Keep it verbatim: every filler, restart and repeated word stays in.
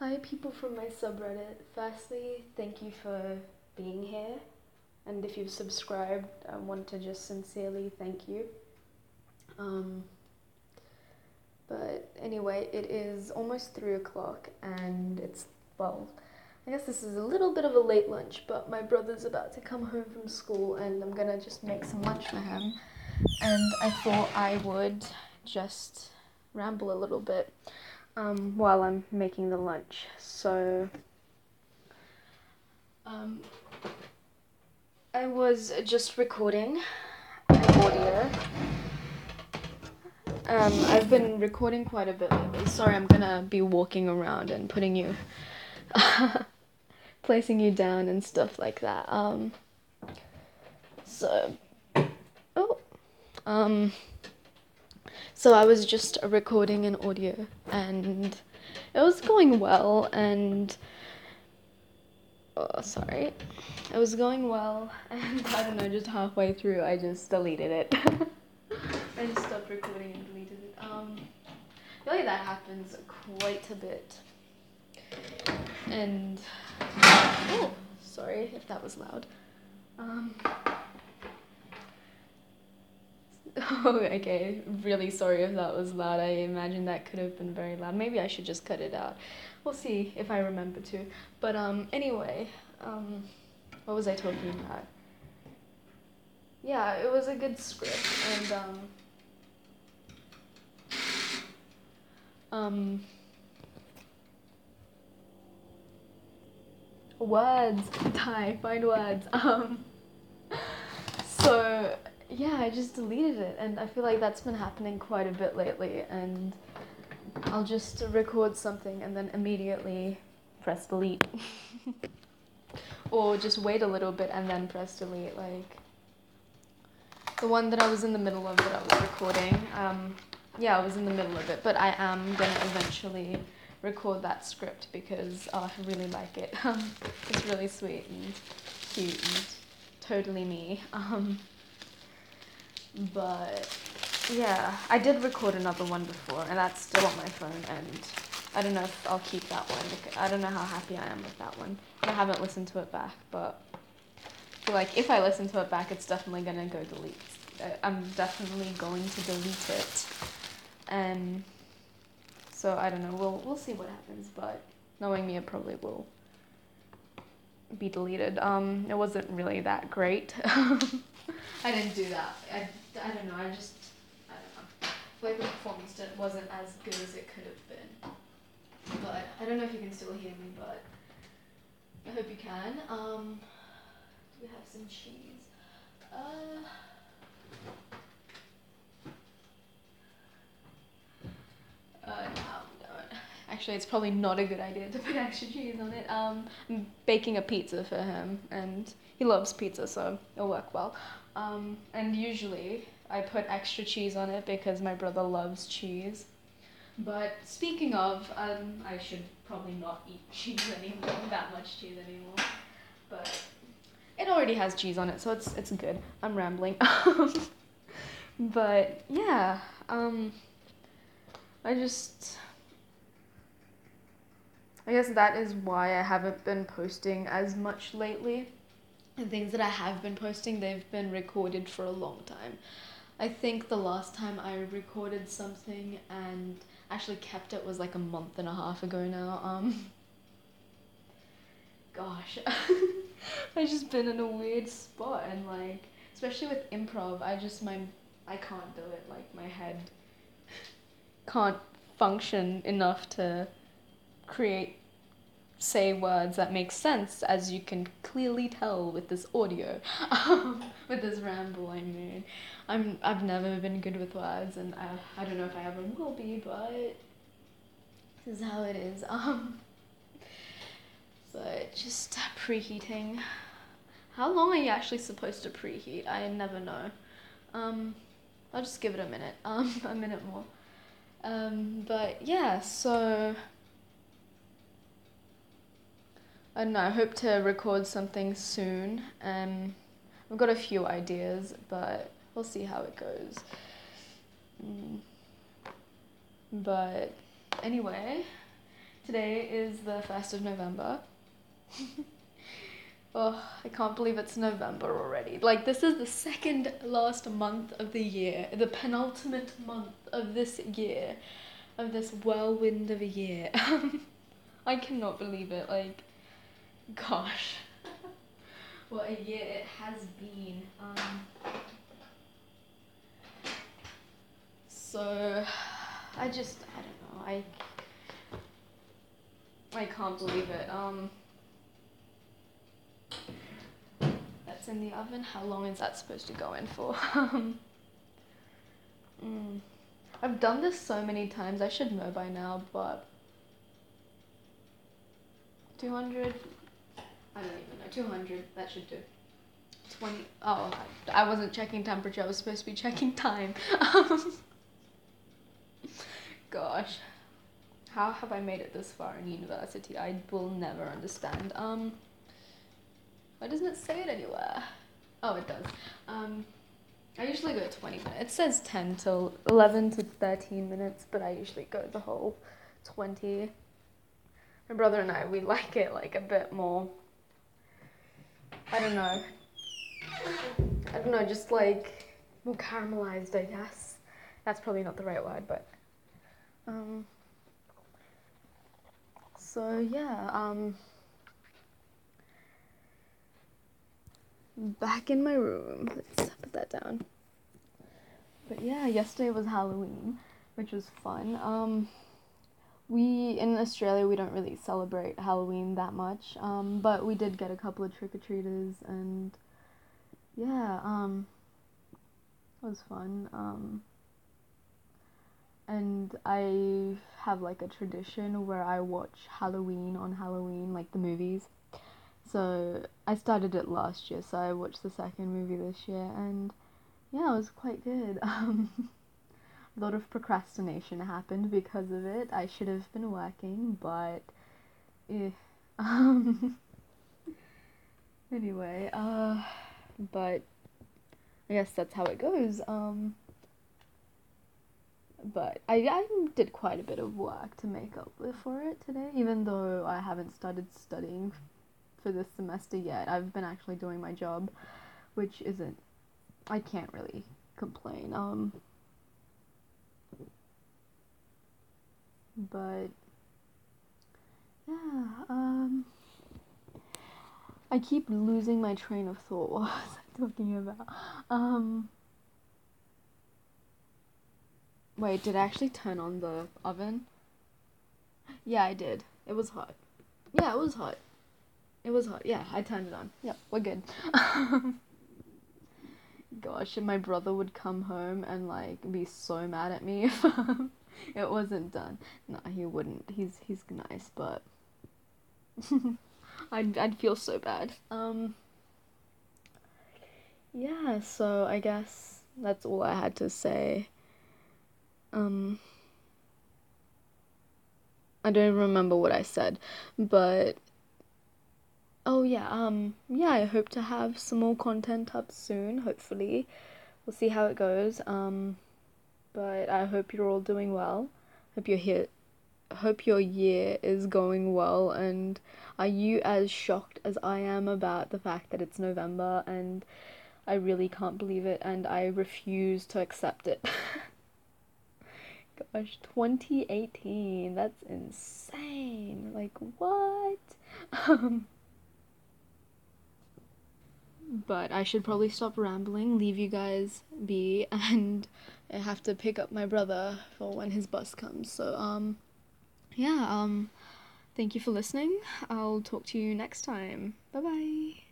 Hi, people from my subreddit. Firstly, thank you for being here. And if you've subscribed, I want to just sincerely thank you. Um, but anyway, it is almost three o'clock and it's, well, I guess this is a little bit of a late lunch, but my brother's about to come home from school and I'm gonna just make some lunch for him. And I thought I would just ramble a little bit um, while I'm making the lunch. So, um, I was just recording an audio. Um, I've been recording quite a bit lately. Sorry, I'm gonna be walking around and putting you, placing you down and stuff like that. Um, so, oh, um, so I was just recording an audio and it was going well and, oh, sorry, it was going well and I don't know, just halfway through I just deleted it. I just stopped recording and deleted it. Um, I feel like that happens quite a bit. And, oh, sorry if that was loud. Um, oh, okay, really sorry if that was loud. I imagine that could have been very loud. Maybe I should just cut it out. We'll see if I remember to. But um, anyway, um, what was I talking about? Yeah, it was a good script, and um, um, words, Ty, find words. Um, so yeah, I just deleted it, and I feel like that's been happening quite a bit lately. And I'll just record something and then immediately press delete, or just wait a little bit and then press delete. Like the one that I was in the middle of that I was recording. Um, yeah, I was in the middle of it, but I am gonna eventually record that script because oh, I really like it. Um, it's really sweet and cute and totally me. Um, but yeah, I did record another one before and that's still on my phone and I don't know if I'll keep that one. Because I don't know how happy I am with that one. I haven't listened to it back, but I feel like if I listen to it back, it's definitely gonna go delete. I'm definitely going to delete it. And so I don't know, we'll we'll see what happens, but knowing me, it probably will be deleted. Um, it wasn't really that great. I didn't do that. I, I don't know, I just, I don't know. I feel like the performance didn't- wasn't as good as it could have been. But I don't know if you can still hear me, but I hope you can. Um, we have some cheese. Uh, uh, no, we don't. Actually, it's probably not a good idea to put extra cheese on it. Um, I'm baking a pizza for him, and he loves pizza, so it'll work well. Um, and usually I put extra cheese on it because my brother loves cheese. But speaking of, um, I should probably not eat cheese anymore, that much cheese anymore. But it already has cheese on it, so it's it's good. I'm rambling. But yeah, um, I just, I guess that is why I haven't been posting as much lately. The things that I have been posting, they've been recorded for a long time. I think the last time I recorded something and actually kept it was like a month and a half ago now. Um, gosh, I've just been in a weird spot and like, especially with improv, I just, my, I can't do it. Like my head can't function enough to create, say words that make sense, as you can clearly tell with this audio, um, with this ramble I made. I'm, I've never been good with words, and I, I don't know if I ever will be, but this is how it is. Um, but just preheating. How long are you actually supposed to preheat? I never know. Um, I'll just give it a minute, um, a minute more. Um, but yeah, so I don't know, I hope to record something soon. Um, I've got a few ideas, but we'll see how it goes. Mm. But anyway, Today is the first of November. Oh, I can't believe it's November already. Like, this is the second last month of the year, the penultimate month of this year, of this whirlwind of a year. I cannot believe it. Like, gosh, what a year it has been. Um, so, I just, I don't know. I, I can't believe it. Um. That's in the oven. How long is that supposed to go in for? um, mm. I've done this so many times. I should know by now, but two hundred. I don't even know. two hundred. That should do. twenty. Oh, I wasn't checking temperature. I was supposed to be checking time. Gosh, how have I made it this far in university? I will never understand. Um. Why doesn't it say it anywhere? Oh, it does. Um, I usually go twenty minutes. It says ten till eleven to thirteen minutes, but I usually go the whole twenty. My brother and I, we like it like a bit more, I don't know. I don't know, just like more caramelized, I guess. That's probably not the right word, but um. So yeah, um. Back in my room. Let's put that down. But yeah, yesterday was Halloween, which was fun. Um, we, in Australia, we don't really celebrate Halloween that much, um, but we did get a couple of trick-or-treaters, and yeah, um, it was fun. Um, and I have like a tradition where I watch Halloween on Halloween, like the movies. So I started it last year, so I watched the second movie this year, and yeah, it was quite good. Um, a lot of procrastination happened because of it. I should have been working, but eh. Um, anyway, uh, but I guess that's how it goes. Um, but I, I did quite a bit of work to make up for it today, even though I haven't started studying for this semester yet. I've been actually doing my job, which isn't, I can't really complain. Um, but yeah, um, I keep losing my train of thought. What was I talking about? Um, wait, did I actually turn on the oven? Yeah, I did. It was hot. Yeah, it was hot. It was hot. Yeah, I turned it on. Yep, we're good. Gosh, and my brother would come home and like be so mad at me if it wasn't done. No, he wouldn't. He's he's nice, but I'd I'd feel so bad. Um. Yeah, so I guess that's all I had to say. Um. I don't even remember what I said, but oh yeah, um, yeah, I hope to have some more content up soon, hopefully. We'll see how it goes. Um, but I hope you're all doing well. Hope you're here. Hope your year is going well, and are you as shocked as I am about the fact that it's November, and I really can't believe it, and I refuse to accept it. Gosh, twenty eighteen, that's insane. Like, what? Um, but I should probably stop rambling, leave you guys be, and I have to pick up my brother for when his bus comes. So, um, yeah, um, thank you for listening. I'll talk to you next time. Bye bye.